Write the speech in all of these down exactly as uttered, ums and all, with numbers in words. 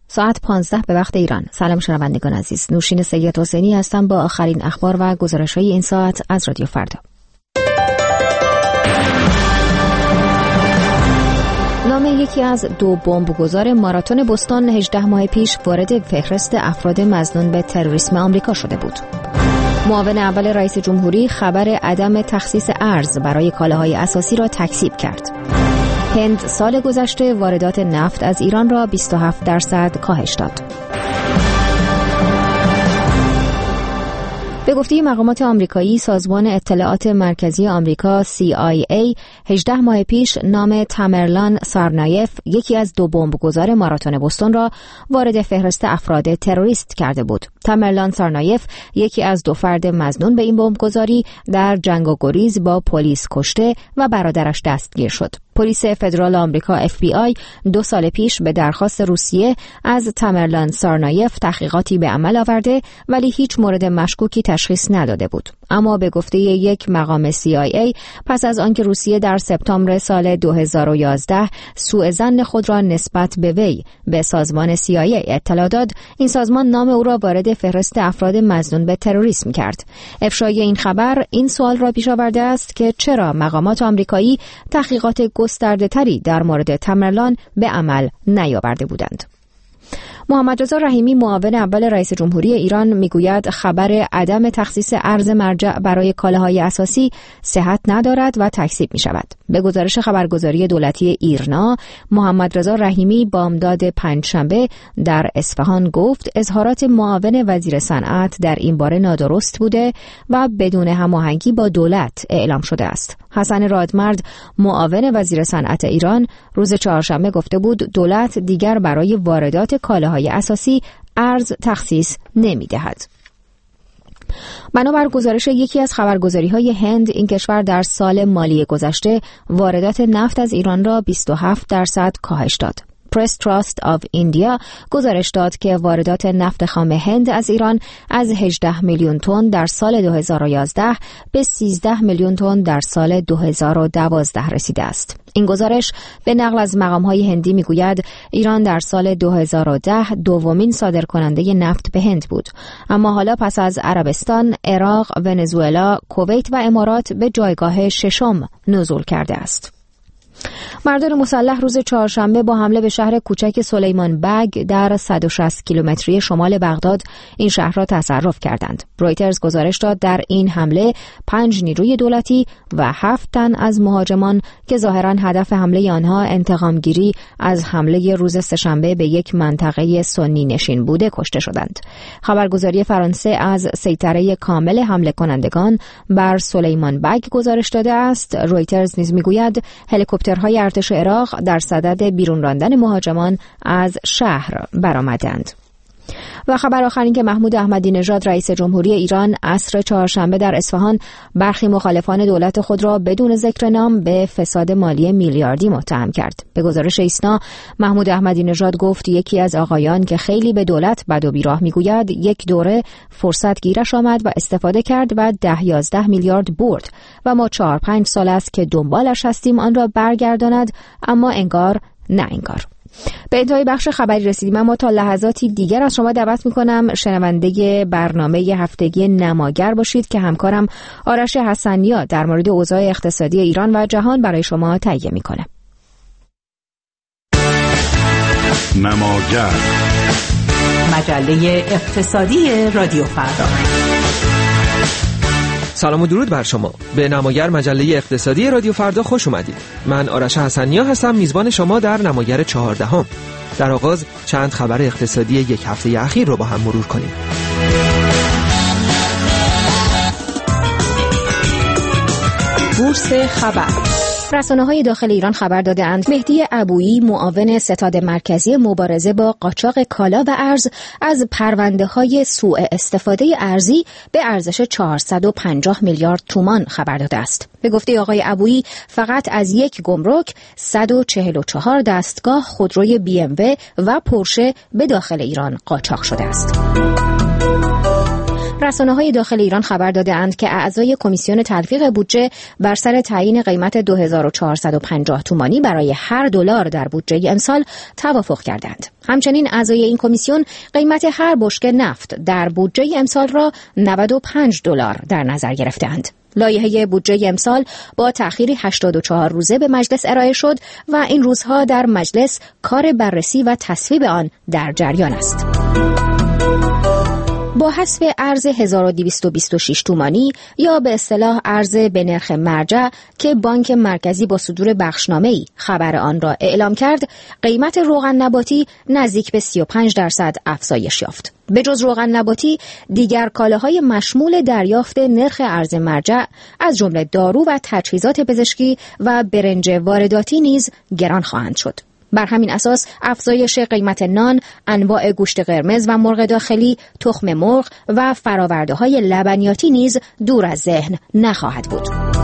ساعت پانزده به وقت ایران. سلام شنوندگان عزیز، نوشین سید حسینی هستم با آخرین اخبار و گزارش‌های این ساعت از رادیو فردا. نام یکی از دو بمبگذار ماراتون بوستون هجده ماه پیش وارد فهرست افراد مظنون به تروریسم آمریکا شده بود. معاون اول رئیس جمهوری خبر عدم تخصیص ارز برای کالاهای اساسی را تکذیب کرد. هند سال گذشته واردات نفت از ایران را بیست و هفت درصد کاهش داد. به گفته مقامات آمریکایی، سازمان اطلاعات مرکزی آمریکا سی آی ای هجده ماه پیش نام تامرلان سارنایف، یکی از دو بمبگذار ماراتون بوستون را وارد فهرست افراد تروریست کرده بود. تامرلان سارنایف یکی از دو فرد مظنون به این بمبگذاری در جنگ و گریز با پلیس کشته و برادرش دستگیر شد. پلیس فدرال آمریکا اف بی آی دو سال پیش به درخواست روسیه از تامرلان سارنایف تحقیقاتی به عمل آورده ولی هیچ مورد مشکوکی تشخیص نداده بود. اما به گفته یک مقام سی آی ای پس از آنکه روسیه در سپتامبر سال دو هزار و یازده سوء ظن خود را نسبت به وی به سازمان سی آی ای اطلاع داد، این سازمان نام او را وارد فهرست افراد مظنون به تروریسم کرد. افشای این خبر این سوال را پیش آورده است که چرا مقامات آمریکایی تحقیقات گسترده‌تری در مورد تامرلان به عمل نیاورده بودند. محمد رضا رحیمی معاون اول رئیس جمهوری ایران میگوید خبر عدم تخصیص ارز مرجع برای کالاهای اساسی صحت ندارد و تکذیب می شود. به گزارش خبرگزاری دولتی ایرنا، محمد رضا رحیمی بامداد پنجشنبه در اصفهان گفت اظهارات معاون وزیر صنعت در این باره نادرست بوده و بدون هماهنگی با دولت اعلام شده است. حسن رادمرد معاون وزیر صنعت ایران روز چهارشنبه گفته بود دولت دیگر برای واردات کالاهای اساسی ارز تخصیص نمی دهد. بنابر گزارش یکی از خبرگزاری‌های هند، این کشور در سال مالی گذشته واردات نفت از ایران را بیست و هفت درصد کاهش داد. پرس تراست آف ایندیا گزارش داد که واردات نفت خام هند از ایران از هجده میلیون تن در سال دو هزار و یازده به سیزده میلیون تن در سال دو هزار و دوازده رسیده است. این گزارش به نقل از مقام‌های هندی میگوید ایران در سال دو هزار و ده دومین صادرکننده نفت به هند بود، اما حالا پس از عربستان، عراق، ونزوئلا، کویت و امارات به جایگاه ششم نزول کرده است. مردان مسلح روز چهارشنبه با حمله به شهر کوچک سلیمان بگ در صد و شصت کیلومتری شمال بغداد این شهر را تصرف کردند. رویترز گزارش داد در این حمله پنج نیروی دولتی و هفت تن از مهاجمان که ظاهراً هدف حمله آنها انتقامگیری از حمله روز سه‌شنبه به یک منطقه سنی نشین بوده کشته شدند. خبرگزاری فرانسه از سیطره کامل حمله کنندگان بر سلیمان بگ گزارش داده است. رویترز نیز میگوید هلیکوپترهای ارتش عراق در صدد بیرون راندن مهاجمان از شهر برآمدند. و خبر آخر این که محمود احمدی نژاد رئیس جمهوری ایران عصر چهارشنبه در اصفهان برخی مخالفان دولت خود را بدون ذکر نام به فساد مالی میلیاردی متهم کرد. به گزارش ایسنا، محمود احمدی نژاد گفت یکی از آقایان که خیلی به دولت بد و بیراه میگوید یک دوره فرصت گیرش آمد و استفاده کرد و ده یازده میلیارد برد و ما چهار پنج سال است که دنبالش هستیم آن را برگرداند، اما انگار نه انگار. به انتهای بخش خبری رسیدیم، اما تا لحظاتی دیگر از شما دعوت میکنم شنونده برنامه هفتگی نماگر باشید که همکارم آرش حسنیا در مورد اوضاع اقتصادی ایران و جهان برای شما تهیه میکنه. نماگر، مجله اقتصادی رادیو فردا. سلام و درود بر شما. به نماگر مجله اقتصادی رادیو فردا خوش اومدید. من آرش حسنیا هستم، میزبان شما در نماگر چهاردهم. در آغاز چند خبر اقتصادی یک هفته اخیر رو با هم مرور کنیم. بورس خبر. رسانه‌های داخل ایران خبر داده‌اند مهدی ابویی، معاون ستاد مرکزی مبارزه با قاچاق کالا و ارز، از پرونده‌های سوء استفاده ارزی به ارزش چهارصد و پنجاه میلیارد تومان خبر داده است. به گفته آقای ابویی، فقط از یک گمرک صد و چهل و چهار دستگاه خودروی بی ام و و پورشه به داخل ایران قاچاق شده است. رسانه‌های داخل ایران خبر داده‌اند که اعضای کمیسیون تلفیق بودجه بر سر تعیین قیمت دو هزار و چهارصد و پنجاه تومانی برای هر دلار در بودجه امسال توافق کردند. همچنین اعضای این کمیسیون قیمت هر بشکه نفت در بودجه امسال را نود و پنج دلار در نظر گرفتند. لایحه بودجه امسال با تأخیری هشتاد و چهار روزه به مجلس ارائه شد و این روزها در مجلس کار بررسی و تصویب آن در جریان است. با حذف ارز هزار و دویست و بیست و شش تومانی یا به اصطلاح ارز به نرخ مرجع که بانک مرکزی با صدور بخشنامه‌ای خبر آن را اعلام کرد، قیمت روغن نباتی نزدیک به سی و پنج درصد افزایش یافت. به جز روغن نباتی، دیگر کالاهای مشمول دریافت نرخ ارز مرجع از جمله دارو و تجهیزات پزشکی و برنج وارداتی نیز گران خواهند شد. بر همین اساس افزایش قیمت نان، انواع گوشت قرمز و مرغ داخلی، تخم مرغ و فرآورده‌های لبنیاتی نیز دور از ذهن نخواهد بود.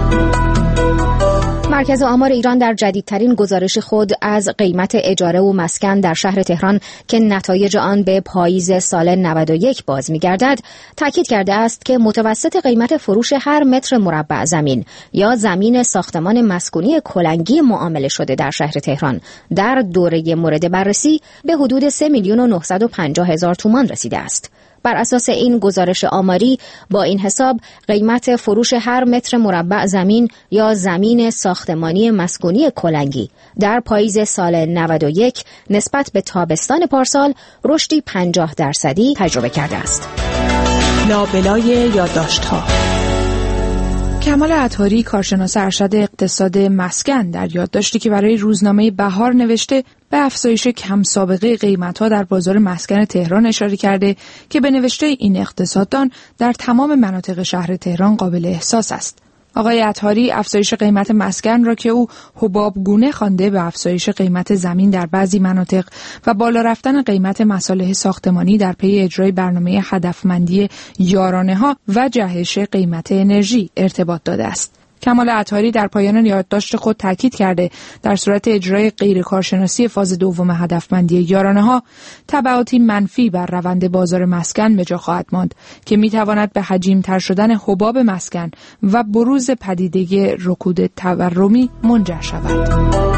مرکز آمار ایران در جدیدترین گزارش خود از قیمت اجاره و مسکن در شهر تهران که نتایج آن به پاییز سال نود و یک باز می‌گردد، تاکید کرده است که متوسط قیمت فروش هر متر مربع زمین یا زمین ساختمان مسکونی کلنگی معامله شده در شهر تهران در دوره مورد بررسی به حدود سه میلیون و نهصد و پنجاه هزار تومان رسیده است. بر اساس این گزارش آماری، با این حساب قیمت فروش هر متر مربع زمین یا زمین ساختمانی مسکونی کلنگی در پاییز سال نود و یک نسبت به تابستان پارسال رشدی پنجاه درصدی تجربه کرده است. لابلای یادداشت‌ها. کمال عطاری، کارشناس ارشد اقتصاد مسکن، در یادداشتی که برای روزنامه بهار نوشته به افزایش کم سابقه قیمت‌ها در بازار مسکن تهران اشاره کرده که به نوشته این اقتصاددان در تمام مناطق شهر تهران قابل احساس است. آقای عطاری افزایش قیمت مسکن را که او حبابگونه خوانده به افزایش قیمت زمین در بعضی مناطق و بالا رفتن قیمت مصالح ساختمانی در پی اجرای برنامه هدفمندی یارانه‌ها و جهش قیمت انرژی ارتباط داده است. کمال عطاری در پایان یادداشت خود تاکید کرده در صورت اجرای غیر کارشناسی فاز دوم هدفمندی یارانه‌ها تبعاتی منفی بر روند بازار مسکن به جا خواهد ماند که میتواند به حجیم‌تر شدن حباب مسکن و بروز پدیده رکود تورمی منجر شود.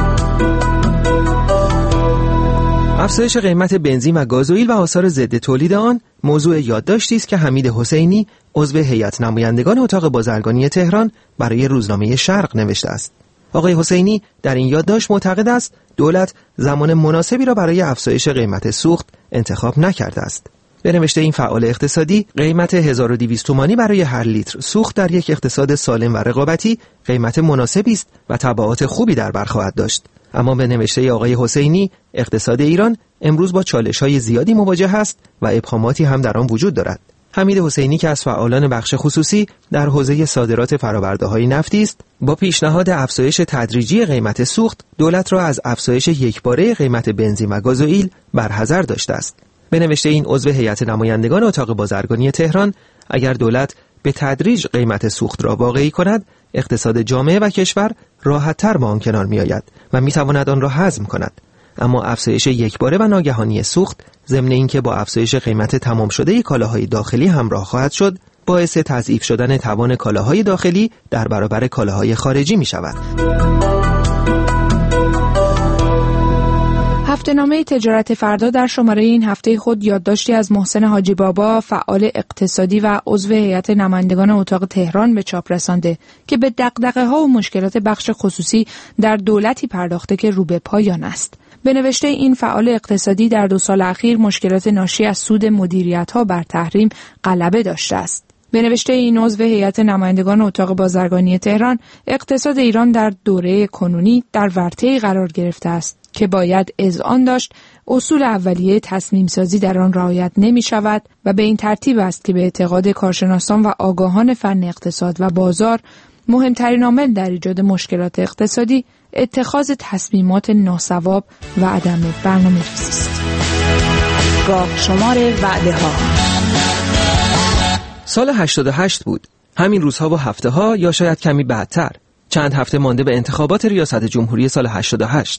افزایش قیمت بنزین و گازوئیل و آثار ضد تولید آن موضوع یادداشتی است که حمید حسینی، عضو هیئت نمایندگان اتاق بازرگانی تهران، برای روزنامه شرق نوشته است. آقای حسینی در این یادداشت معتقد است دولت زمان مناسبی را برای افزایش قیمت سوخت انتخاب نکرده است. به نوشته این فعال اقتصادی، قیمت هزار و دویست تومانی برای هر لیتر سوخت در یک اقتصاد سالم و رقابتی قیمت مناسبی است و تبعات خوبی در بر خواهد داشت. اما به نوشته آقای حسینی، اقتصاد ایران امروز با چالش‌های زیادی مواجه است و ابهاماتی هم در آن وجود دارد. حمید حسینی که از فعالان بخش خصوصی در حوزه صادرات فرآورده‌های نفتی است، با پیشنهاد افزایش تدریجی قیمت سوخت، دولت را از افزایش یکباره قیمت بنزین و گازوئیل برحذر داشته است. به نوشته این عضو هیئت نمایندگان اتاق بازرگانی تهران، اگر دولت به تدریج قیمت سوخت را واقعی کند، اقتصاد جامعه و کشور راحت‌تر با آن کنار می‌آید و می‌تواند آن را هضم کند. اما افزایش یکباره و ناگهانی سوخت، ضمن اینکه با افزایش قیمت تمام شده کالاهای داخلی همراه خواهد شد، باعث تضعیف شدن توان کالاهای داخلی در برابر کالاهای خارجی می‌شود. هفته‌نامه تجارت فردا در شماره این هفته خود یادداشتی از محسن حاجی بابا، فعال اقتصادی و عضو هیئت نمایندگان اتاق تهران به چاپ رسانده که به دغدغه‌ها و مشکلات بخش خصوصی در دولتی پرداخته که رو به پایان است. به نوشته این فعال اقتصادی، در دو سال اخیر مشکلات ناشی از سود مدیریت‌ها بر تحریم غلبه داشته است. به نوشته این عضو هیئت نمایندگان اتاق بازرگانی تهران، اقتصاد ایران در دوره کنونی در ورطه‌ای قرار گرفته است که باید اذعان داشت اصول اولیه تصمیم سازی در آن رعایت نمی شود و به این ترتیب است که به اعتقاد کارشناسان و آگاهان فن اقتصاد و بازار، مهمترین عامل در ایجاد مشکلات اقتصادی اتخاذ تصمیمات ناصواب و عدم برنامه‌ریزی است. گاه شمار وعده ها. سال هشتاد و هشت بود. همین روزها و هفته ها یا شاید کمی بعدتر. چند هفته مانده به انتخابات ریاست جمهوری سال هشتاد و هشت.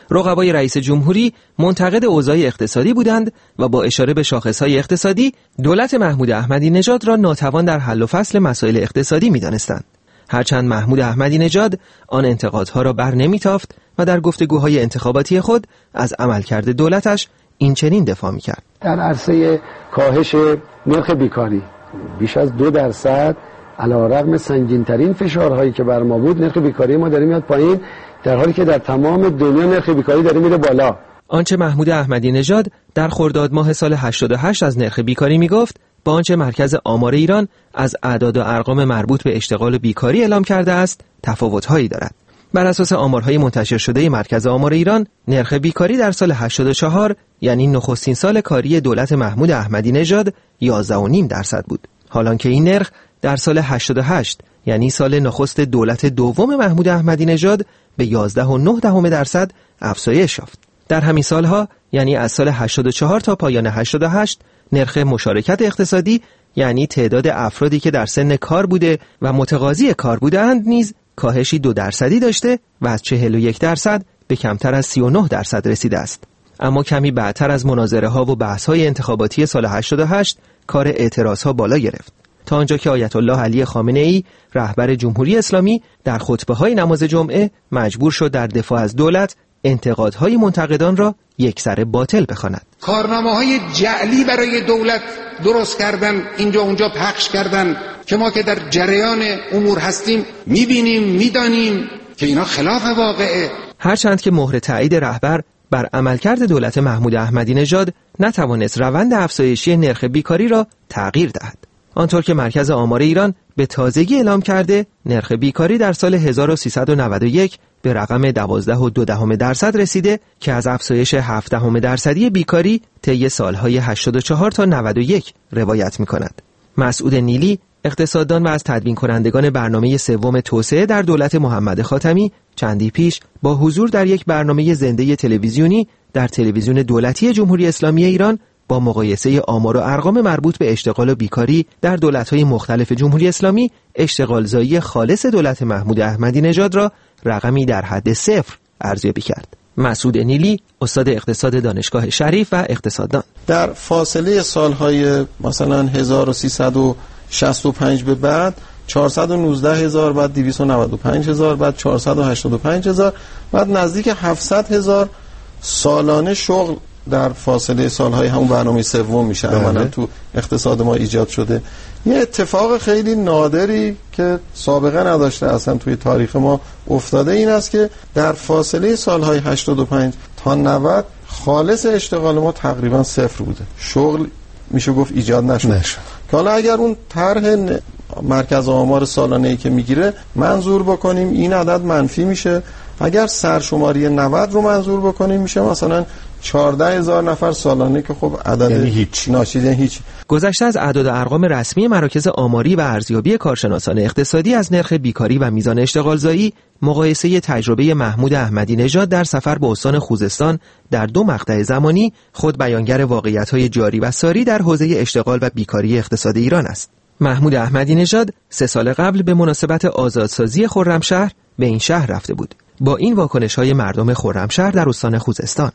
رقبای رئیس جمهوری منتقد اوضاع اقتصادی بودند و با اشاره به شاخصهای اقتصادی دولت محمود احمدی نژاد را ناتوان در حل و فصل مسائل اقتصادی می‌دانستند. هرچند محمود احمدی نژاد آن انتقادها را بر نمی‌تافت و در گفتگوهای انتخاباتی خود از عملکرد دولتش این چنین دفاع می‌کرد. در عرصه کاهش نرخ بیکاری بیش از دو درصد علی‌رغم سنگین‌ترین فشارهایی که بر ما بود، نرخ بیکاری ما داره میاد پایین، در حالی که در تمام دنیا نرخ بیکاری داره میره بالا. آنچه محمود احمدی نژاد در خرداد ماه سال هشتاد و هشت از نرخ بیکاری میگفت، با آنچه مرکز آمار ایران از اعداد و ارقام مربوط به اشتغال و بیکاری اعلام کرده است، تفاوت‌هایی دارد. بر اساس آمارهای منتشر شده مرکز آمار ایران، نرخ بیکاری در سال هشتاد و چهار، یعنی نخستین سال کاری دولت محمود احمدی نژاد، یازده و نیم درصد بود. حالانکه این نرخ در سال هشتاد و هشت، یعنی سال نخست دولت دوم محمود احمدی نژاد، به یازده و نه دهم درصد افزایش یافت. در همین سالها، یعنی از سال هشتاد و چهار تا پایان هشتاد و هشت، نرخ مشارکت اقتصادی، یعنی تعداد افرادی که در سن کار بوده و متقاضی کار بودند، نیز کاهشی دو درصدی داشته و از چهل و یک درصد به کمتر از سی و نه درصد رسیده است. اما کمی بعدتر از مناظره ها و بحث های انتخاباتی سال هشتاد و هشت، کار اعتراض ها بالا گرفت، تا آنجا که آیت الله علی خامنه ای، رهبر جمهوری اسلامی، در خطبه های نماز جمعه مجبور شد در دفاع از دولت انتقادهای منتقدان را یکسره باطل بخواند. کارنامه‌های جعلی برای دولت درست کردن، اینجا اونجا پخش کردن که ما که در جریان امور هستیم میبینیم، میدانیم که اینا خلاف واقعه. هرچند که مهر تایید رهبر بر عملکرد دولت محمود احمدی نژاد نتوانست روند افزایشی نرخ بیکاری را تغییر دهد. آنطور که مرکز آمار ایران به تازگی اعلام کرده، نرخ بیکاری در سال هزار و سیصد و نود و یک به رقم دوازده و دو دهم درصد رسیده که از افزایش هفت دهم درصدی بیکاری طی سالهای هشتاد و چهار تا نود و یک روایت می‌کند. مسعود نیلی، اقتصاددان و از تدوین کنندگان برنامه سوم توسعه در دولت محمد خاتمی، چندی پیش با حضور در یک برنامه زنده تلویزیونی در تلویزیون دولتی جمهوری اسلامی ایران با مقایسه آمار و ارقام مربوط به اشتغال و بیکاری در دولت‌های مختلف جمهوری اسلامی، اشتغالزایی خالص دولت محمود احمدی نژاد را رقمی در حد صفر ارزیابی کرد. مسعود نیلی، استاد اقتصاد دانشگاه شریف و اقتصاددان: در فاصله سالهای مثلا هزار و سیصد و شصت و پنج به بعد چهارصد و نوزده هزار، بعد دویست و نود و پنج هزار، بعد چهارصد و هشتاد و پنج هزار، بعد نزدیک هفتصد هزار سالانه شغل در فاصله سالهای همون برنامه سوم میشه عملا تو اقتصاد ما ایجاد شده. یه اتفاق خیلی نادری که سابقه نداشته اصلا توی تاریخ ما افتاده این است که در فاصله سالهای هشتاد و پنج تا نود خالص اشتغال ما تقریبا صفر بوده، شغل میشه گفت ایجاد نشده. که حالا اگر اون طرح مرکز آمار سالانه‌ای که میگیره منظور بکنیم، این عدد منفی میشه. اگر سرشماری نود رو منظور بکنیم میشه مثلا چهارده هزار نفر سالانه، که خب عدد یعنی هیچ ناشیده هیچ. گذشته از اعداد و ارقام رسمی مراکز آماری و ارزیابی کارشناسان اقتصادی از نرخ بیکاری و میزان اشتغالزایی، مقایسه تجربه محمود احمدی نژاد در سفر به استان خوزستان در دو مقطع زمانی خود بیانگر واقعیت‌های جاری و ساری در حوزه اشتغال و بیکاری اقتصاد ایران است. محمود احمدی نژاد سه سال قبل به مناسبت آزادسازی خرمشهر به این شهر رفته بود. با این واکنش‌های مردم خرمشهر در استان خوزستان: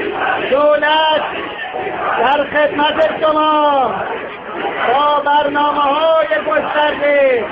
دولت در خدمت شما با برنامه‌های گسترده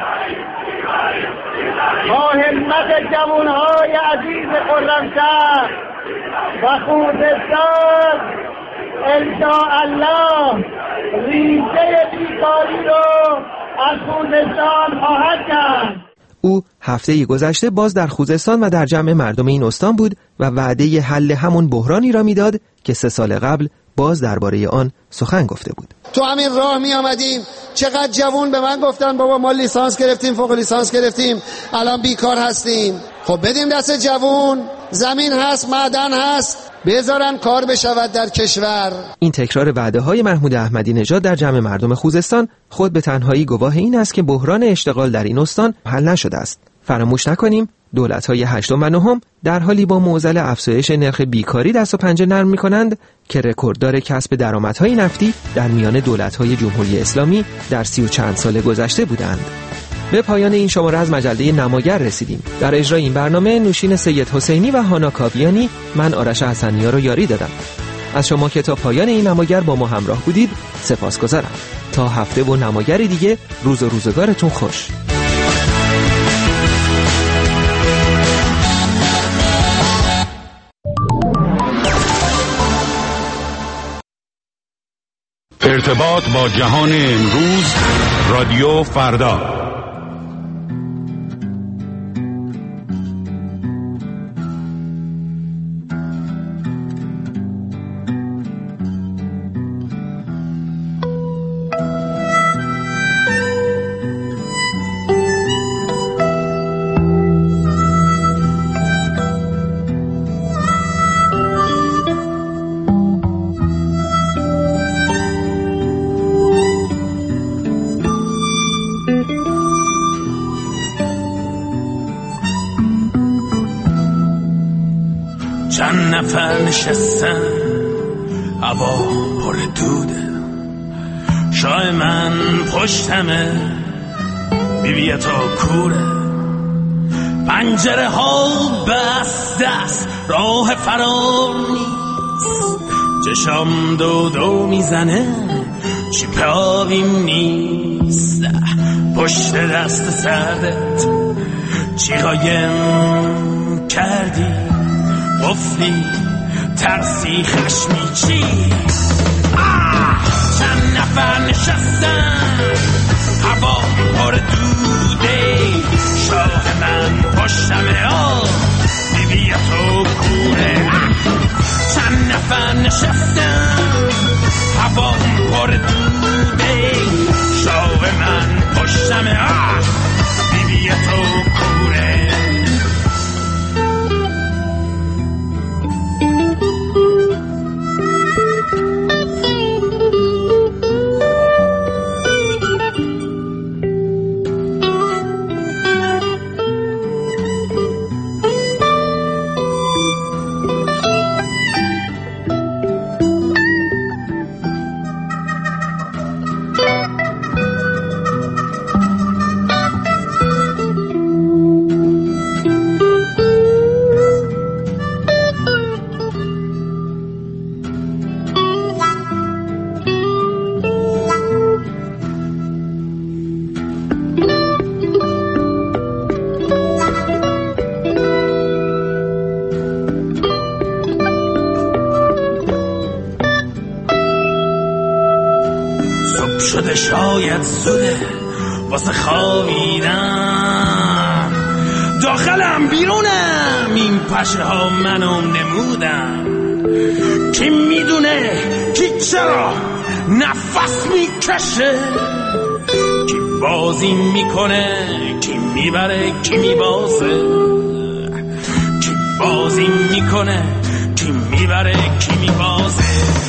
با همت جوان‌های عزیز خرمشهر و خوزستان انشاءالله ریشه بیکاری رو از خوزستان خواهد کرد. او هفته گذشته باز در خوزستان و در جمع مردم این استان بود و وعده حل همون بحرانی را میداد که سه سال قبل باز درباره آن سخن گفته بود. تو همین راه می آمدیم چقدر جوون به من گفتن بابا ما لیسانس گرفتیم، فوق لیسانس گرفتیم، الان بیکار هستیم. خب بدیم دست جوون، زمین هست، معدن هست، بذارن کار بشود در کشور. این تکرار وعده های محمود احمدی نژاد در جمع مردم خوزستان خود به تنهایی گواه این است که بحران اشتغال در این استان حل نشده است. فراموش نکنیم دولت‌های هشتم و نهم در حالی با معضل افزایش نرخ بیکاری دست و پنجه نرم می‌کنند که رکورددار کسب درآمدهای نفتی در میان دولت‌های جمهوری اسلامی در سی و چند سال گذشته بودند. به پایان این شماره از مجله نماگر رسیدیم. در اجرای این برنامه نوشین سید حسینی و هانا کاویانی، من آرش حسنی‌ها رو یاری دادم. از شما که تا پایان این نماگر با ما همراه بودید سپاسگزارم. تا هفته و نماگر دیگه، روز و روزگارتون خوش. ارتباط با جهان امروز، رادیو فردا. چند نفر نشستن، هوا پر دوده، شای من پشتمه، بیبی تو کوره، پنجره ها بسته است، راه فرار نیست، چشام دو دو میزنه، چیپ آبیم نیست، پشت دست سردت چی قایم کردی؟ گفتی ترسی خشمی چی؟ چند نفر نشستن، هوا پر دوده، شاه من پشتمه، آه بیبی تو کوره. چند نفر نشستن، هوا پر دوده، شاه من پشتمه، آه بیبی تو کوره. شده شاید زوده واسه خوابیدن، داخلم بیرونم این پشه ها منم نمودم. کی میدونه کی چرا نفس میکشه، کی بازی میکنه کی میبره کی میبازه، کی بازی میکنه کی میبره کی میبازه.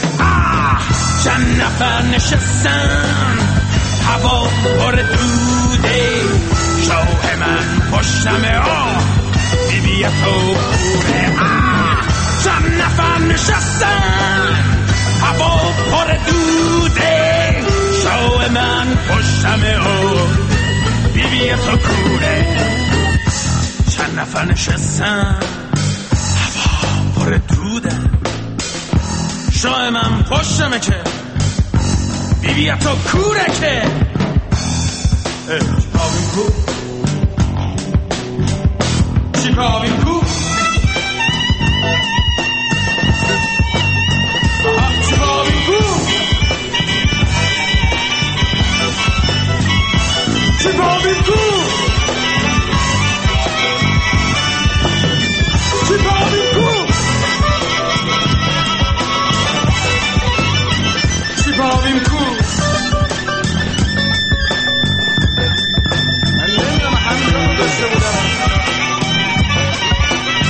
چند نفر نشستن، هوا پر دوده، شاه من پشتمه، آه بیبی تو کوره. چند نفر نشستن، هوا پر دوده، شاه من پشتمه، آه بیبی تو کوره. چند نفر نشستن، هوا پر دوده، شاه من پشتمه که بیبی تو کوره که. چیکابیم کو چیکابیم کو چیکابیم کو چیکابیم کو چیکابیم کو چیکابیم کو. من نمیدونم همین رو داشته بودم.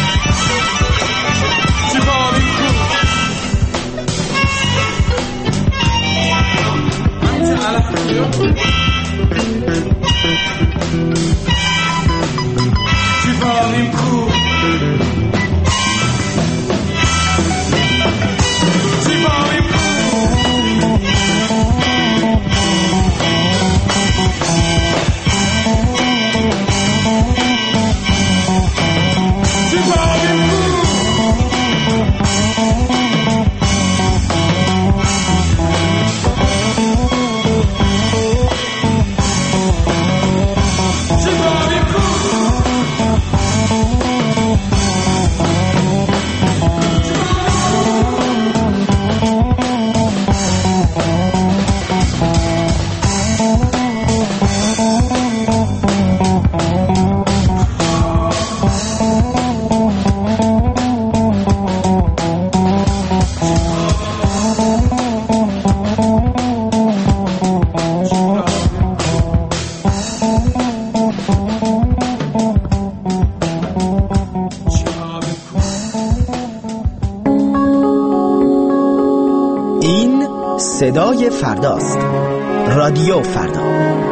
این صدای فرداست. رادیو فردا.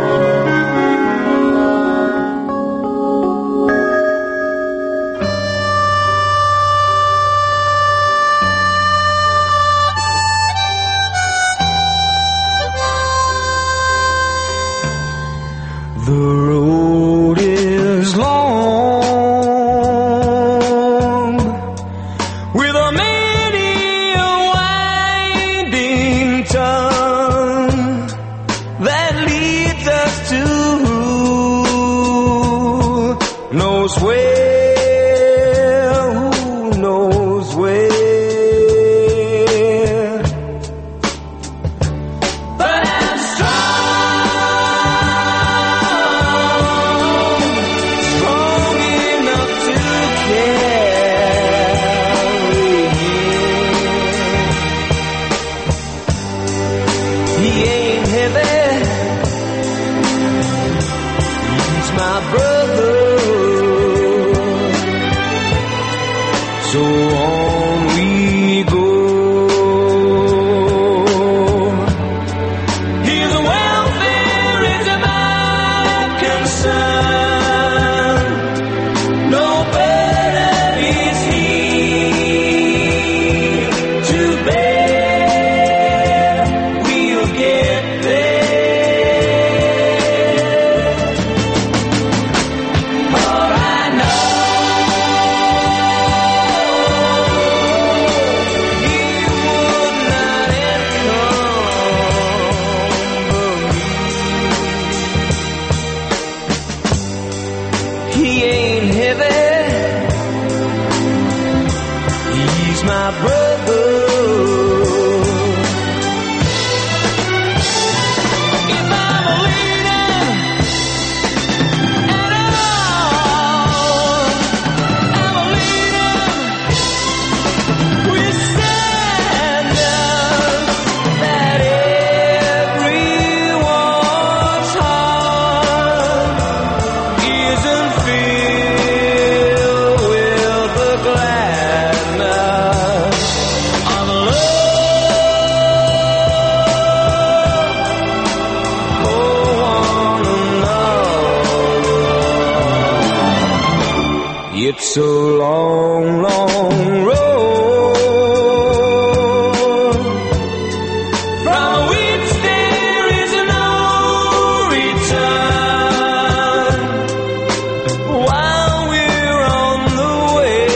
It's a long, long road from which there is no return. While we're on the way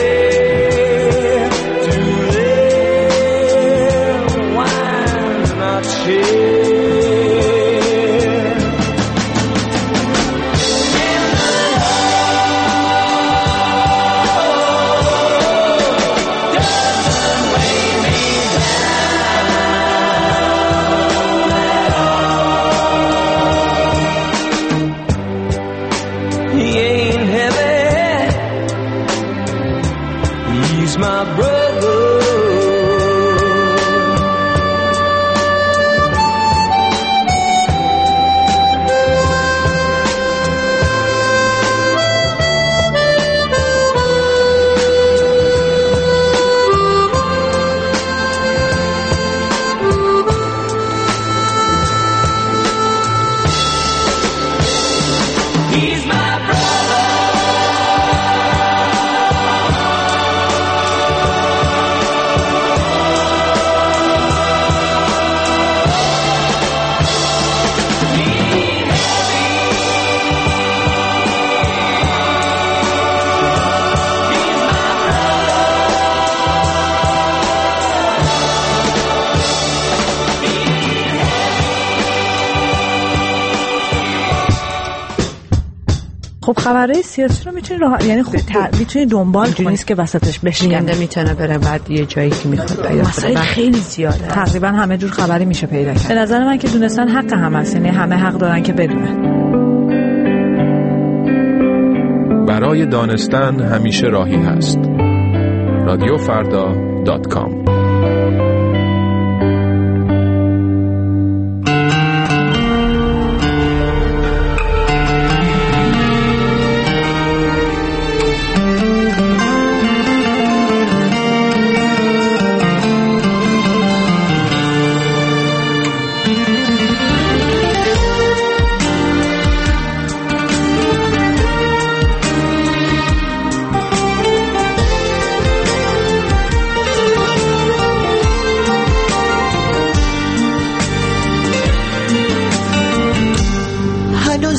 to there, why not share? خب خبرهای سیاسی رو میتونی راه یعنی خب میتونی دنبال کنی، نیست که وسطش بشکنه، میتونه بره بعد یه جایی که میخواد پیدا مسائل خیلی زیاده، تقریبا همه جور خبری میشه پیدا کرد. به نظر من که دونستن حق هم هست، یعنی همه حق دارن که بدونن. برای دانستن همیشه راهی هست. رادیو فردا دات کام.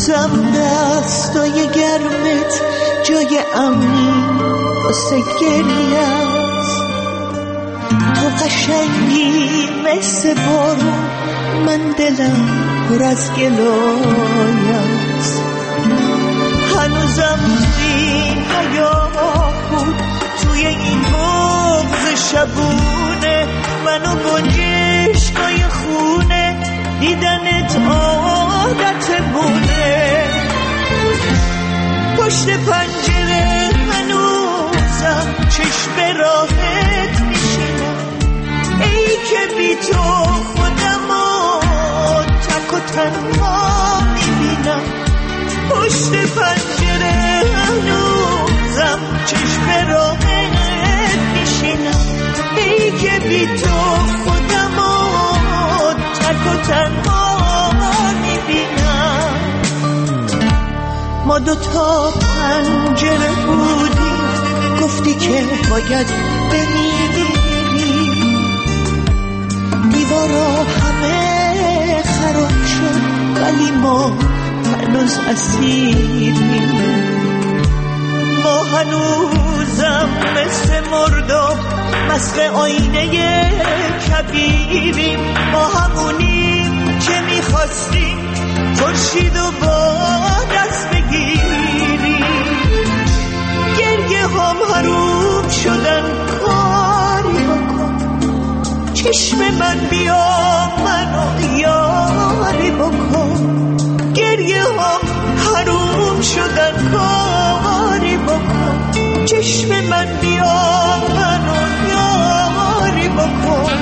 هنوزم دستای گرمت جای امنی واسه گریه است. تو قشنگی مثل بارون، من دلم پر از گلای است. هنوزم این حیاه بود توی این بغض شبونه، منو گنجشکای خونه دیدنت عادت بونه. پشت پنجره هنوزم چشم راحت میشینم، ای که بی تو خودمو تک و تنها میبینم. پشت پنجره هنوزم چشم راحت میشینم، ای که بی تو خودمو تک و تنها میبینم. ما دوتا پنجره بودیم، گفتی که باید بمیری. دیوارا همه خراب شد ولی ما هنوز اسیریم. ما هنوزم مثل مرداب مسخ آینه کبیریم. ما همونیم که میخواستیم خورشید و با دست بگیریم. گریه هم حروم شدن، کاری بکن چشم من بیا منو یاری بکن. گریه هم حروم شدن، کاری بکن چشم من بیا منو یاری بکن.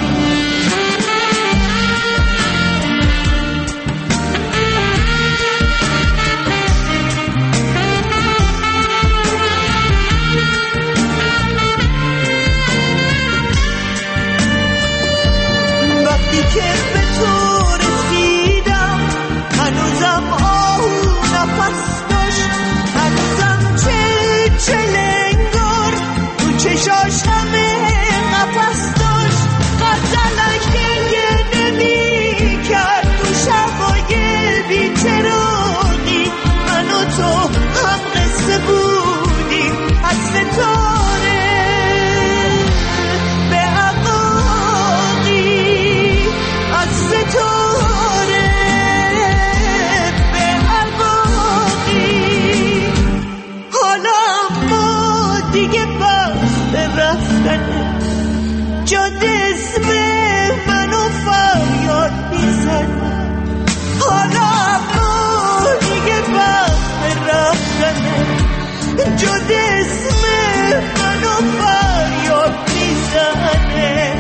وقتی که به تو رسیدم هنوزم آهو نفس داشت، هنوزم چه چلنگار تو چشاش همه نفس داشت. غزلش گریه نمی کرد تو شبای بی‌چراغی، من و تو هم قصه بودیم از ستاره به عقاقی، از ستاره به عقاقی. حالا ما دیگه وقت رفتنه، جاده اسم منو فریاد میزنه. حالا ما دیگه وقت رفتنه، جاده اسم منو فریاد میزنه.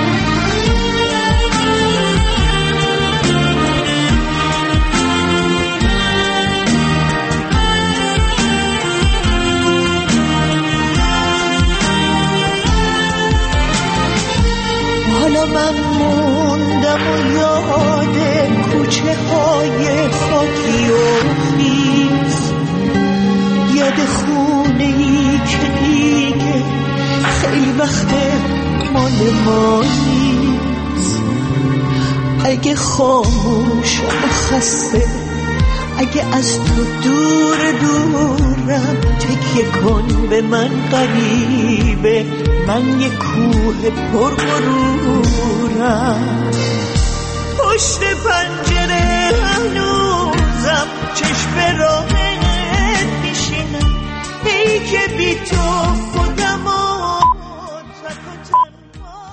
حالا من موندم و یاد کوچه های خاکی و خیز، یاد خونه ای که دیگه خیلی وقت مال ما نیست. اگه خاموش و خسته، اگه از تو دور دورم، تکیه کن به من غریبه، من یه کوه پر غرورم. پشت پنجره هنوزم چشم راحت میشینم، ای که بی تو خودمو تک و تنها.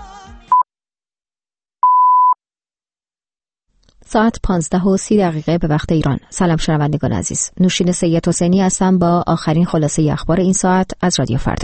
ساعت پانزده و سی دقیقه به وقت ایران. سلام شنوندگان عزیز، نوشین سید حسینی هستم با آخرین خلاصه اخبار این ساعت از رادیو فردا.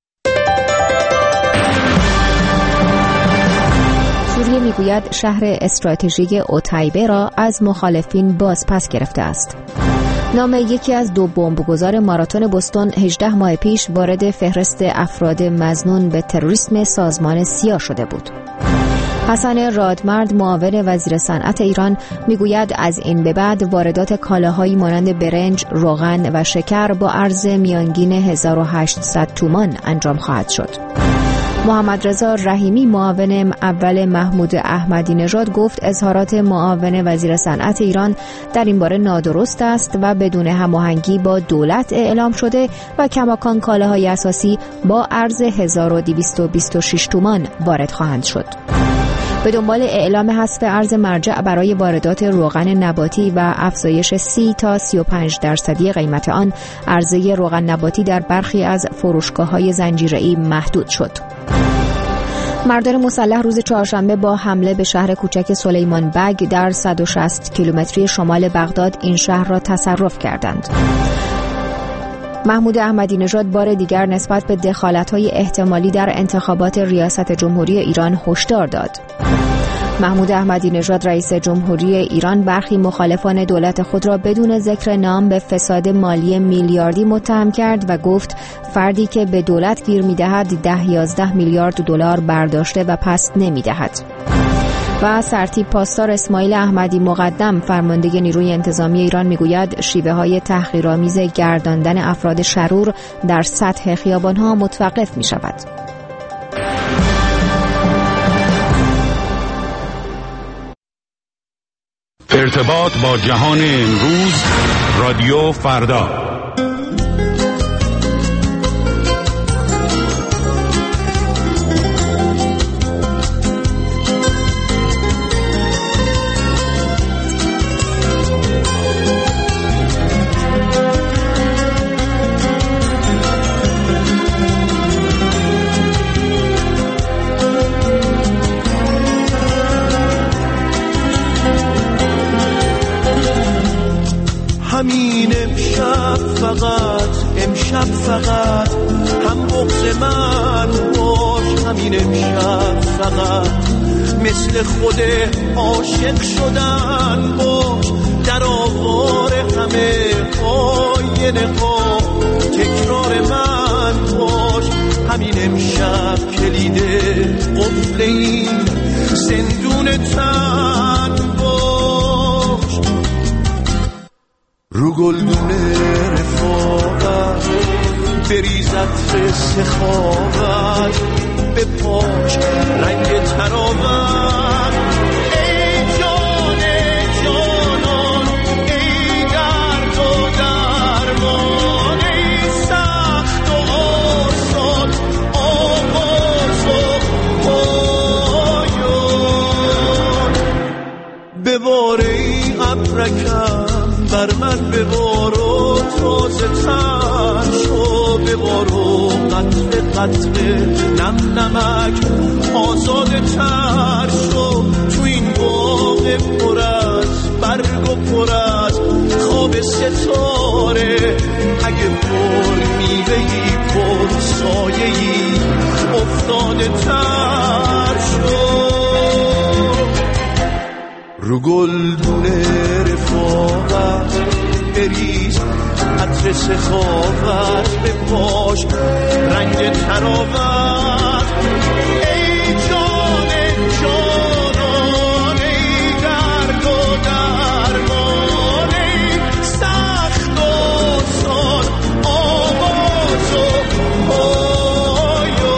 سوریه میگوید شهر استراتژیک اوتایبه را از مخالفین باز پس گرفته است. نام یکی از دو بمبگذار ماراتون بوستون هجده ماه پیش وارد فهرست افراد مظنون به تروریسم سازمان سیا شده بود. حسن رادمرد معاون وزیر صنعت ایران میگوید از این به بعد واردات کالاهایی مانند برنج، روغن و شکر با ارز میانگین هزار و هشتصد تومان انجام خواهد شد. محمد رضا رحیمی معاون اول محمود احمدی نژاد گفت اظهارات معاون وزیر صنعت ایران در این باره نادرست است و بدون هماهنگی با دولت اعلام شده و کماکان کالاهای اساسی با ارز هزار و دویست و بیست و شش تومان وارد خواهند شد. به دنبال اعلام حذف ارز مرجع برای واردات روغن نباتی و افزایش سی تا سی و پنج درصدی قیمت آن، عرضه روغن نباتی در برخی از فروشگاه‌های زنجیره‌ای محدود شد. مردان مسلح روز چهارشنبه با حمله به شهر کوچک سلیمان بگ در صد و شصت کیلومتری شمال بغداد این شهر را تصرف کردند. محمود احمدی نژاد بار دیگر نسبت به دخالت‌های احتمالی در انتخابات ریاست جمهوری ایران هشدار داد. محمود احمدی نژاد رئیس جمهوری ایران برخی مخالفان دولت خود را بدون ذکر نام به فساد مالی میلیاردی متهم کرد و گفت فردی که به دولت گیر می‌دهد ده یازده میلیارد دلار برداشته و پس نمی‌دهد. و سرتیپ پاسدار اسماعیل احمدی مقدم فرمانده نیروی انتظامی ایران میگوید شیوه‌های تحقیرآمیز گرداندن افراد شرور در سطح خیابان‌ها متوقف می‌شود. ارتباط با جهان امروز، رادیو فردا. همین امشب فقط امشب فقط هم بغض من باش، همین امشب فقط مثل خود عاشق شدن باش، در آوار همه آینه ها تکرار من باش، همین امشب کلید قفل این زندون تن باش، رو گلدونه رفاقت بریزت سخاوت به پاش رنگ تراوت، ای جان ای جانان ای درد و درمان، ای سخت و آسان آغاز و پایان، بباره ای ابرکم بر من ببار و تازه تر شو، ببار و قطره قطره نم نمک آزاده تر شو، تو این باغ پر از برگ و پر از خواب ستاره، اگه پر میوهی پر سایه‌ای افتاده تر شو، رو گلدونه رفاقت بریز عطر سخاوت به پاش رنگ تراوت، ای جان جانان ای درد و درمان، ای سخت و سان آواز و پایان.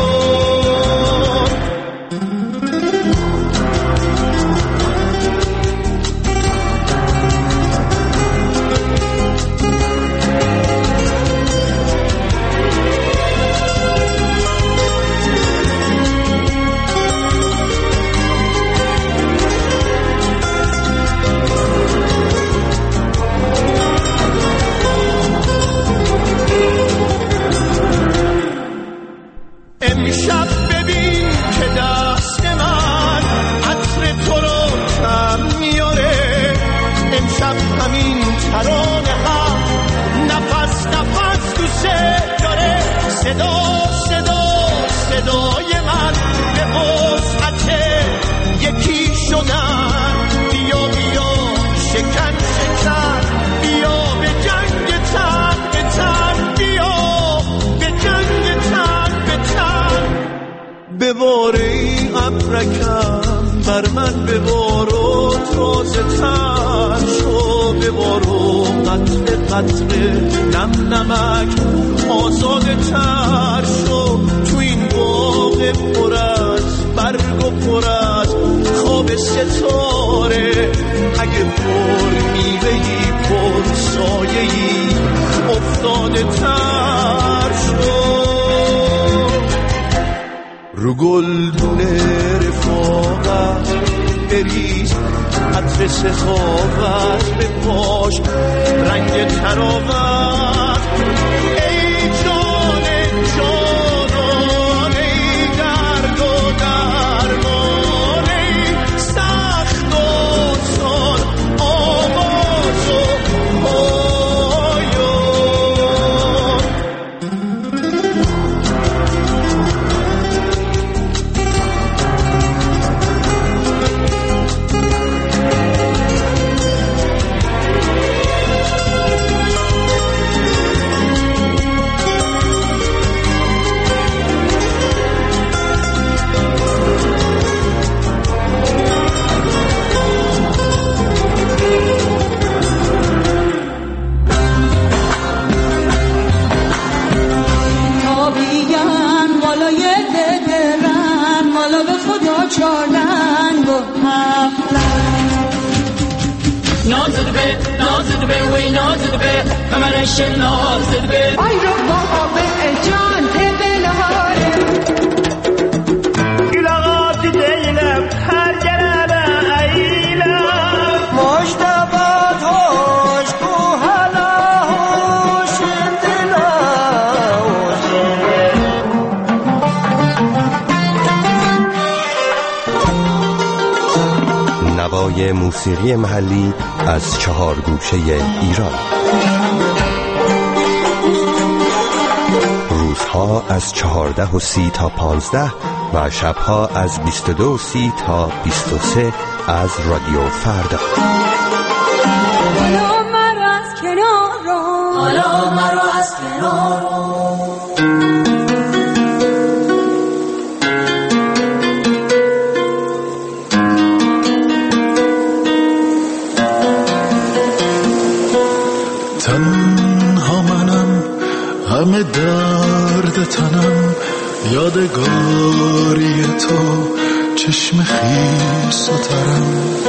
امشب ببین که دست من عطر تو رو کم میاره، امشب همین ترانه هم نفس نفس دوست داره، صدا صدا صدای من به وسعت یکی شدن، بیا بیا شکن شکن بیا به جنگ تن به تن، بیا به جنگ تن به تن، بباره ای ابرکم بر من ببار و تازه تر شو، ببار و قطره قطره نم نمک آزاده تر شو، تو این باغ باغ پر از برگ و پر از خواب ستاره، اگه پر میوهی پر سایه‌ای افتاده تر شد. رو گلدونه رفاقت بریز عطر سخاوت به پاش رنگ تراوت. ای جان جانان ای درد و درمان، ای سخت و سان آواز و پایان. نازده به نازده به وی نازده به کمرش نازده به آی رو بابا به جان تبلاره گلاغات دیلم هر گربه ایلم مشتبات هوش کو حالا هوش دلا. نوای موسیقی محلی از چهار گوشه ایران. روزها از چهارده و سی تا پانزده و شبها از بیست و دو و سی تا بیست و سه از رادیو فردا. حالا مرا از کنار رو، حالا مرا از کنار رو. تنها منم همه درد تنم، یادگاری تو چشم خیس و ترم.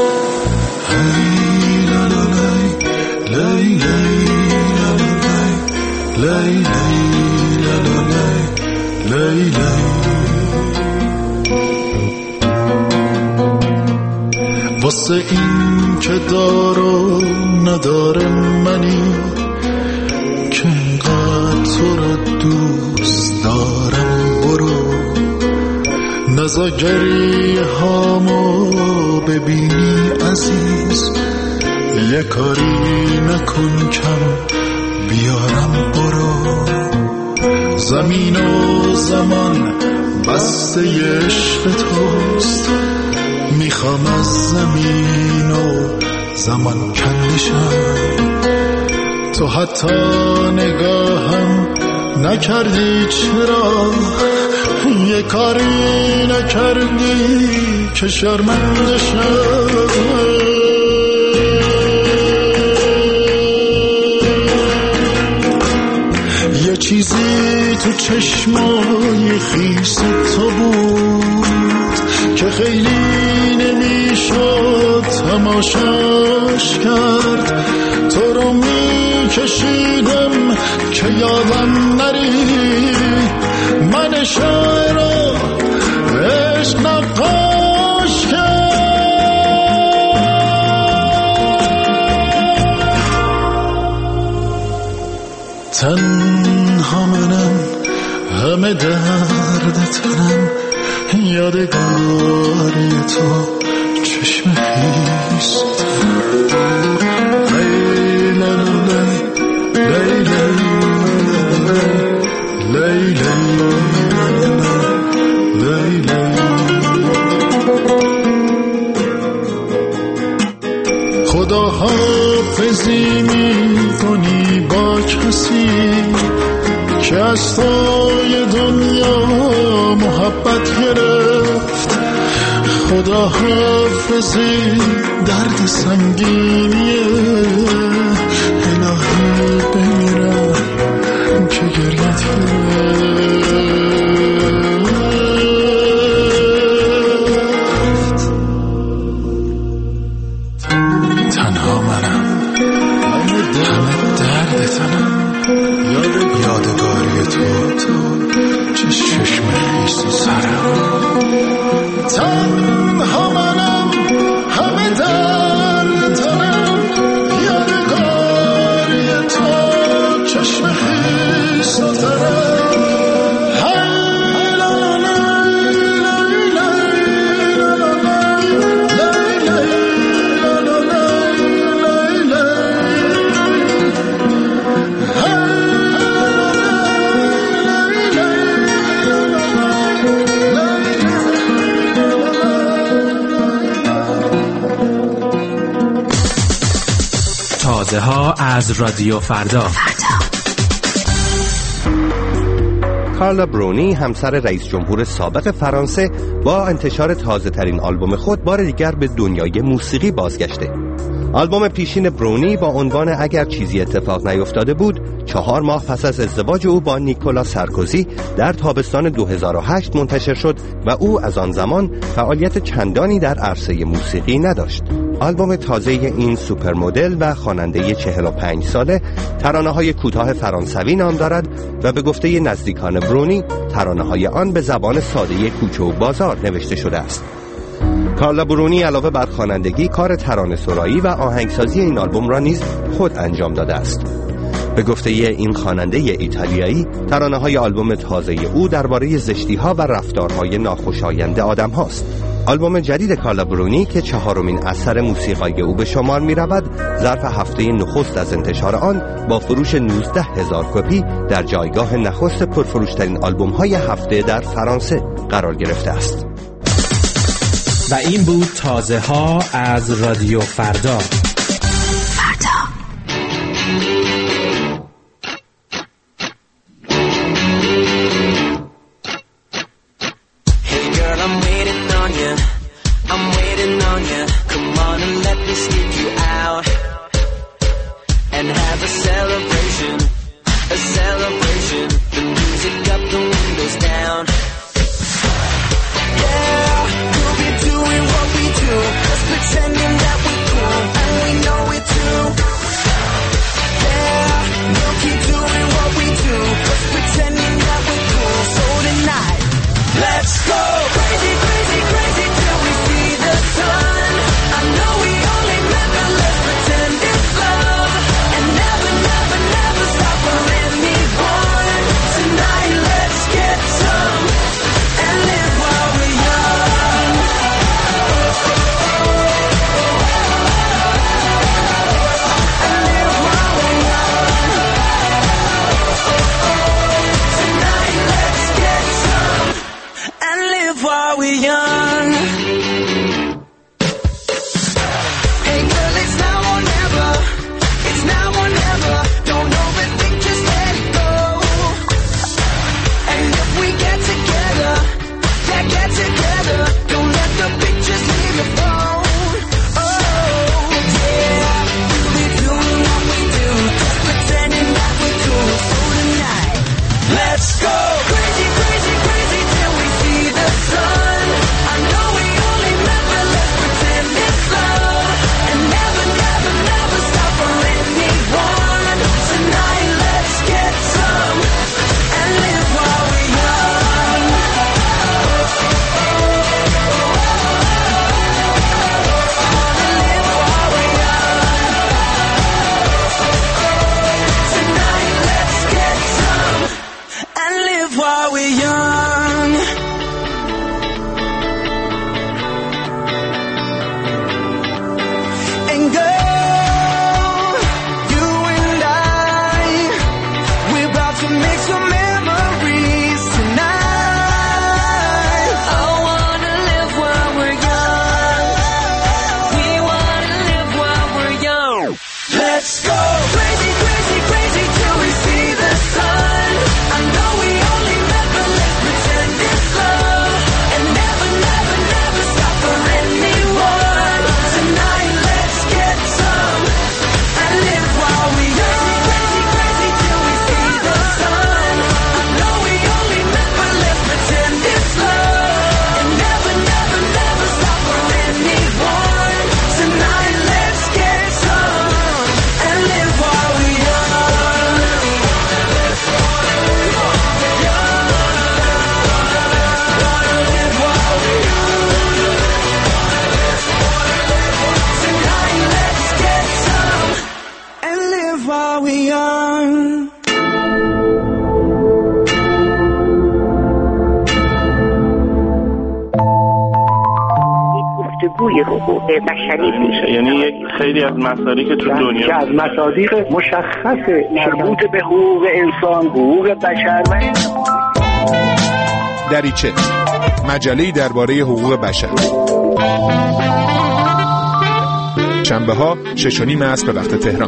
هی لا لا لی لی لی لی لا لا لی لی لی. واسه این که دار و نداره منی، که اینقدر تو را دوست دارم، برو نزا گریه هامو ببینی عزیز، یه کاری نکن کم بیارم، برو زمین و زمان بسته عشق توست، میخوام از زمین و زمان کندشم. تو حتی نگاهم نکردی، چرا یه کاری نکردی که شرمنده شم. یه چیزی تو چشمای خیس تو بود که خیلی نمیشد تماشاش کرد. تو رو میکشیدم که یادم نری، من شاعر رو عشق نقاش کرد. تنها منم همه درد تنم، یادگاری تو چشم خیس خدا حافظی می کنی با کسی که از توی دنیا محبت گرفت. خدا حافظی درد سنگینیه، الهی بمیرم که گریت گرفت. همه درد تنم یاد یادگاری تو تو چه چشم خیس و سرم تنها منم همه درد تنم یادگاری تو چشم خیس و سرم تازه ها از رادیو فردا. کارلا برونی همسر رئیس جمهور سابق فرانسه با انتشار تازه ترین آلبوم خود بار دیگر به دنیای موسیقی بازگشته. آلبوم پیشین برونی با عنوان اگر چیزی اتفاق نیفتاده بود چهار ماه پس از ازدواج او با نیکولا سارکوزی در تابستان دو هزار و هشت منتشر شد و او از آن زمان فعالیت چندانی در عرصه موسیقی نداشت. آلبوم تازه این سوپر مدل و خواننده چهل و پنج ساله ترانه‌های کوتاه فرانسوی نام دارد و به گفته نزدیکان برونی ترانه‌های آن به زبان ساده کوچه و بازار نوشته شده است. کارلا برونی علاوه بر خوانندگی کار ترانه‌سرایی و آهنگسازی این آلبوم را نیز خود انجام داده است. به گفته این خواننده ایتالیایی ترانه‌های آلبوم تازه او درباره زشتی‌ها و رفتارهای ناخوشایند آدم‌هاست. آلبوم جدید کارلا برونی که چهارمین اثر موسیقایی او به شمار می‌رود، ظرف هفته نخست از انتشار آن با فروش نوزده هزار کپی در جایگاه نخست پرفروشترین آلبوم‌های هفته در فرانسه قرار گرفته است. و این بود تازه ها از رادیو فردا. Pretending that we cool and we جنبه‌های حقوق بشری میشه. یعنی یک خیلی از مسائلی که تو دنیا که از مصادیق مشخص مربوط به حقوق انسان، حقوق بشر و دریچه، مجله‌ای درباره حقوق بشر. شنبه ها شش و نیم عصر به وقت تهران.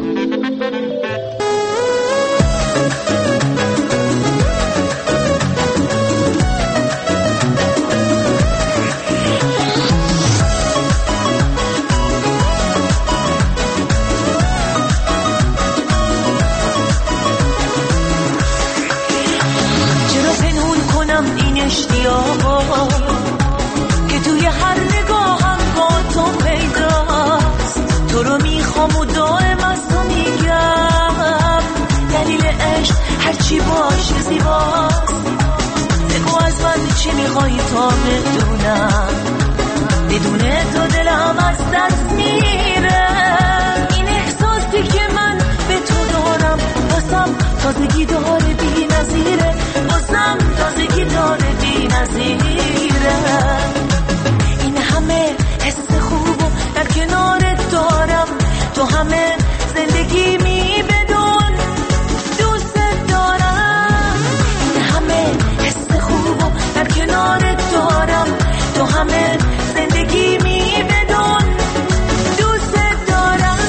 که توی هر نگاهم با تو پیداست، تو رو میخوام و دائم از تو میگم، دلیل عشق هرچی باشه زیباست، بگو از من چی میخوای تا بدونم، بدون تو دلم از دست میره، این احساسی که من به تو دارم بازم تازگی داره بی نظیره، بازم تازگی داره بی نظیره، این همه حس خوب و در کنارت دارم، تو همه زندگی می بدون دوست دارم، این همه حس خوب و در کنارت دارم، تو همه زندگی می بدون دوست دارم.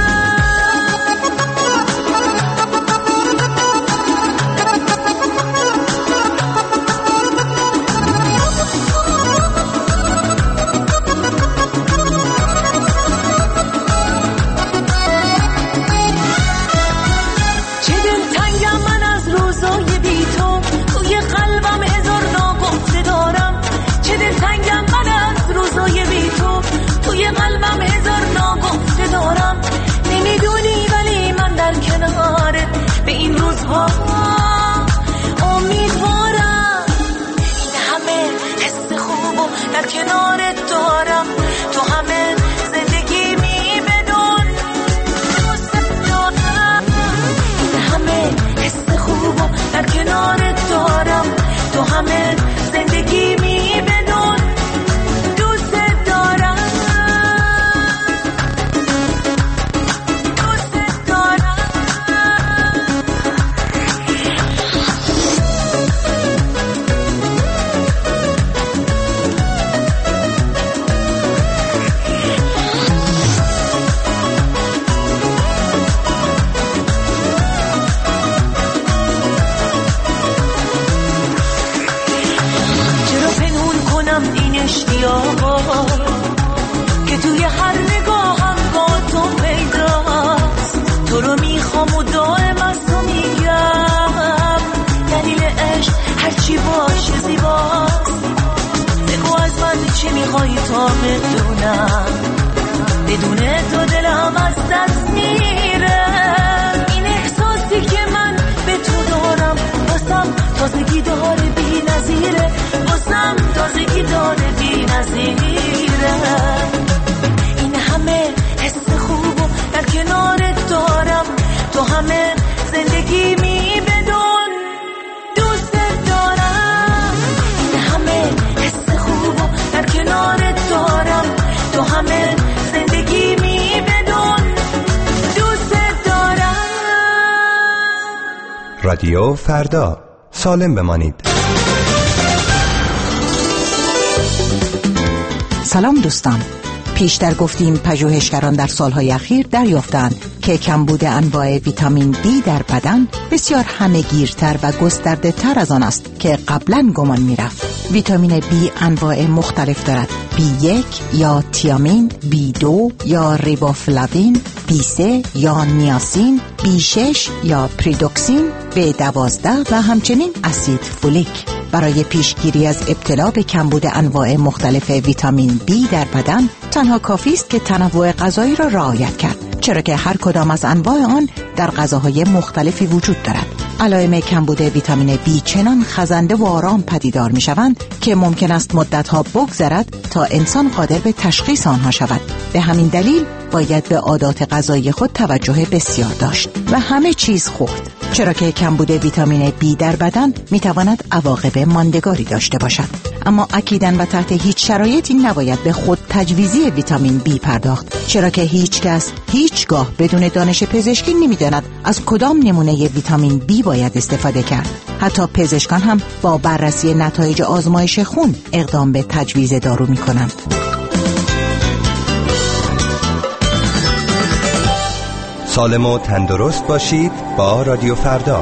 نمیدونی ولی من در کنارت به این روزها امیدوارم، این همه حس خوب و در کنارت دارم، تو همه زندگی می بدون دوست دارم، این همه حس خوب و در کنارت دارم، تو همه زندگی می بدون دوست دارم. که توی هر نگاهم با تو پیداست، تو رو میخوام و دائم از تو میگم، دلیل عشق هرچی باشه زیباست، بگو از من چی میخوای تا بدونم، بدون تو دلم از دست میره، این احساسی که من به تو دارم بازم تازگی داره بی نظیره، بازم تازگی داره بی نظیره، این همه حس خوب و در کنارت دارم، تو همه زندگی می بدون دوست دارم، این همه حس خوب و در کنارت دارم، تو همه زندگی می بدون دوست دارم. رادیو فردا، سالم بمانید. سلام دوستان، پیشتر گفتیم پژوهشگران در سالهای اخیر دریافتند که کمبود انواع ویتامین دی در بدن بسیار همه‌گیرتر و گسترده تر از آن است که قبلا گمان می‌رفت. ویتامین بی انواع مختلف دارد: بی یک یا تیامین، بی دو یا ریبوفلاوین، بی سه یا نیاسین، بی شش یا پریدوکسین، بی دوازده و همچنین اسید فولیک. برای پیشگیری از ابتلا به کمبود انواع مختلف ویتامین بی در بدن تنها کافی است که تنوع غذایی را رعایت کرد، چرا که هر کدام از انواع آن در غذاهای مختلفی وجود دارد. علائم کمبود ویتامین بی چنان خزنده و آرام پدیدار می شوند که ممکن است مدتها بگذرد تا انسان قادر به تشخیص آنها شود. به همین دلیل باید به عادات غذایی خود توجه بسیار داشت و همه چیز خورد، چرا که کمبود ویتامین بی در بدن می تواند عواقب ماندگاری داشته باشد. اما اکیداً و تحت هیچ شرایطی نباید به خود تجویزی ویتامین بی پرداخت، چرا که هیچ کس هیچگاه بدون دانش پزشکی نمیداند از کدام نمونه ویتامین بی باید استفاده کرد. حتی پزشکان هم با بررسی نتایج آزمایش خون اقدام به تجویز دارو می کنند. سالم و تندرست باشید با رادیو فردا.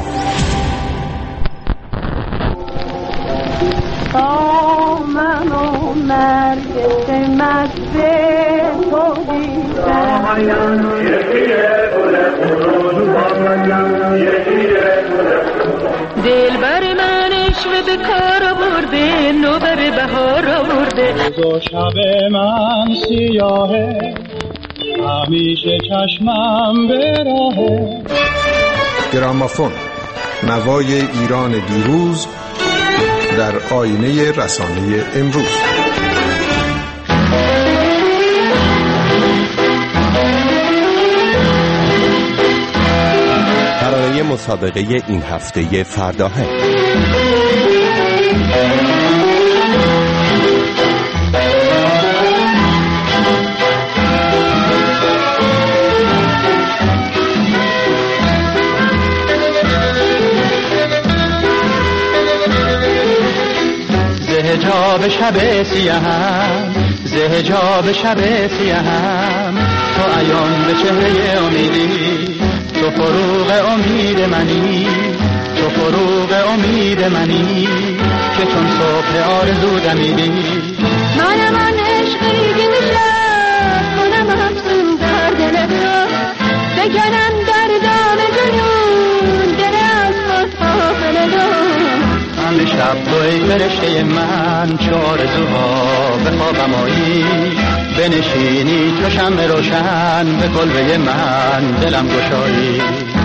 من و نرگس مزه تو بیشتر دل بر من عشق به کار آورده، نوبر بهار آورده. روز و شب من سیاهه، همیشه چشمم به راهه. گرامافون، نوای ایران دیروز در آینه رسانه امروز. برای مسابقه این هفته فرداهنگ زهجاب شب سیاهم، زهجاب شب سیاهم، تو عیان به چهره امیدی، تو فروغ امید منی، تو فروغ امید منی که چون صبح آرزو دمیدی. منم آن عشقی که میشه کنم افسون در دل تو، بکنم در دام جنون دل از خود غافل تو. همه شب توی فرشته من، چو آرزوها به خوابم آیی، بنشینی چو شمع روشن به کلبه من دلم گشایی.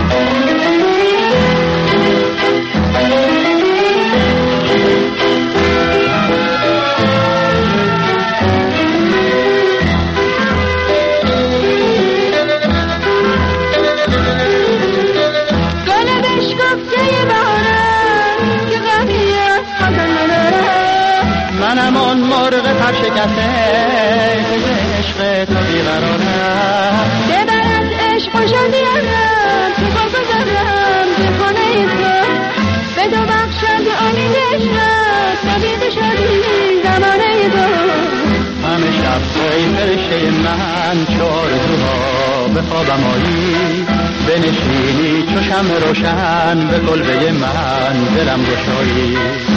منم آن مرغ پر شکسته که عشق تو بیقرارم، ببرد عشق و شدیم تو با گذارم به خانه تو، به دو بخشد امید عشقت نبید شدی زمانه تو. همه شب توی فرشته من، چو آرزوها به خوابم آیی، بنشینی چو شمع روشن به کلبه من دلم گشایی.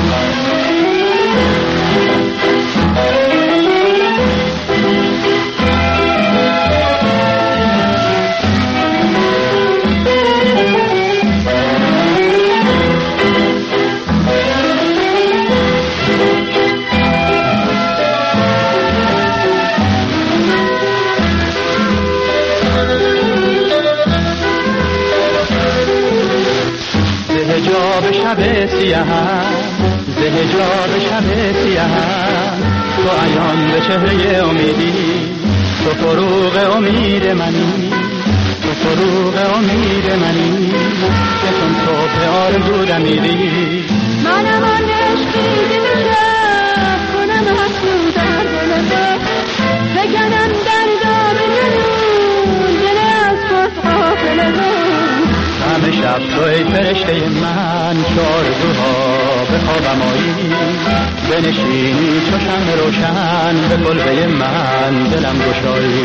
زهجاب شب سیاهم، زهجاب شب سیاهم، تو عیان به چهره امیدی، تو فروغ امید منی، تو فروغ امید منی که چون صبح آرزو دمیدی. منم آن عشقی که میشه کنم افسون در دل تو، بکنم در دام جنون دل از خود غافل تو. همه شب توی فرشته من، چو آرزوها به خوابم آیی، بنشینی چو شمع روشن به کلبه من دلم گشایی.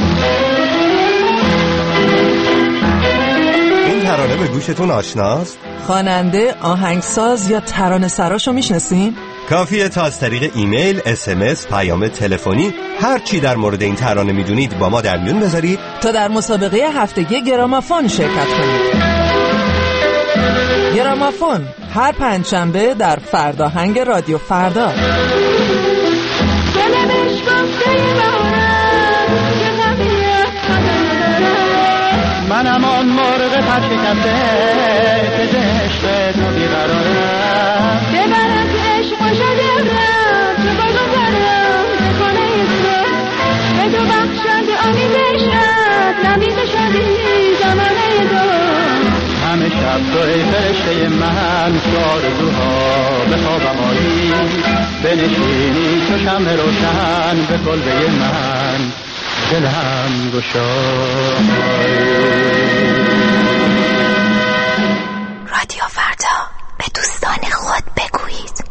این ترانه به گوشتون آشناست؟ خواننده، آهنگساز یا ترانه سراشو میشناسین؟ کافیه تا از طریق ایمیل، اس ام اس، پیام تلفنی هر چی در مورد این ترانه میدونید با ما در میون بذارید تا در مسابقه هفتگی گرامافون شرکت کنید. گرامافون هر پنجشنبه در فرداهنگ رادیو فردا. منم آن مرغ پر شکسته که عشق تو بیقرارم، ببرد عشق و شدیم تو با گذارم به خانه تو، به دو بخشد امید عشقت نبید شدی زمانه تو. همه شب توی فرشته من، چو آرزوها به خوابم آیی بنشینی تو شمع روشن به کلبه من دلم گشایی. رادیو فردا، به دوستان خود بگویید.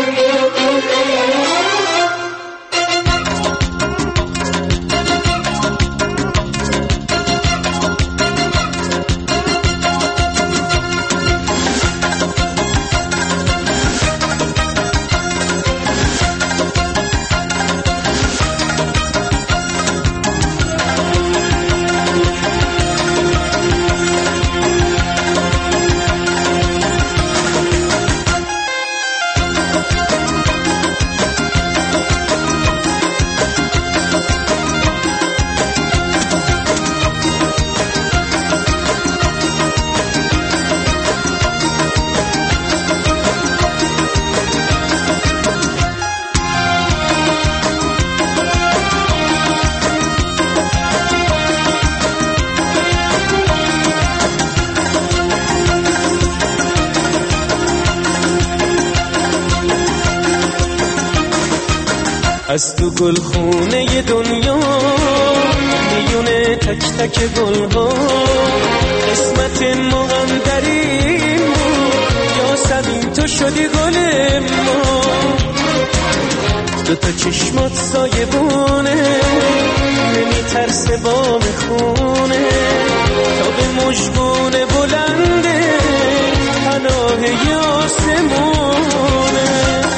از تو گلخونه دنیا میونه تک تک گلها قسمت ما هم در این یا سبین تو شدی گل ما. دو تا چشمات سایبونه نمیترسه بام خونه تا به مژگونه بلنده پناه آسمونه.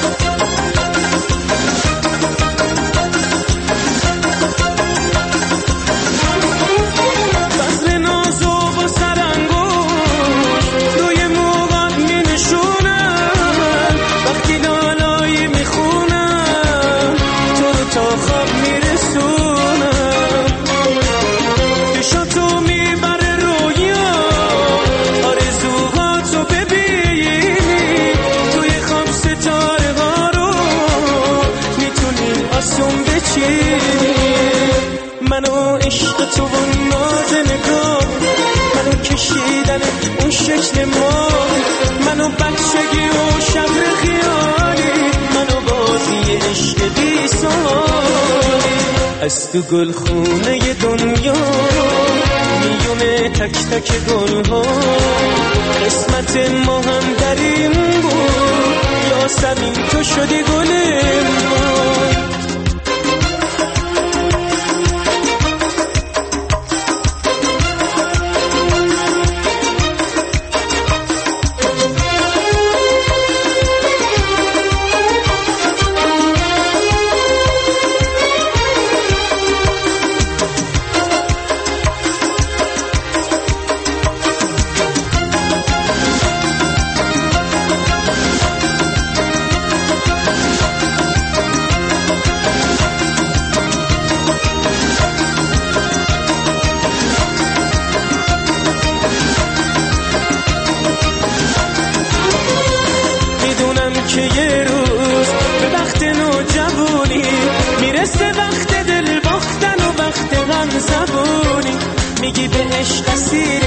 منو عشق تو و ناز نگاه منو کشیدن اون شکل ما منو بچگی و شهر خیالی منو بازی عشق بی سالی. از تو گلخونه دنیا میونه تک تک گلها قسمت ما هم در این بود یا سبین تو شدی گل ما. که یه روز به وقت نوجوانی میرسه وقت دل باختن و وقت غم زبونی میگی به عشق اسیر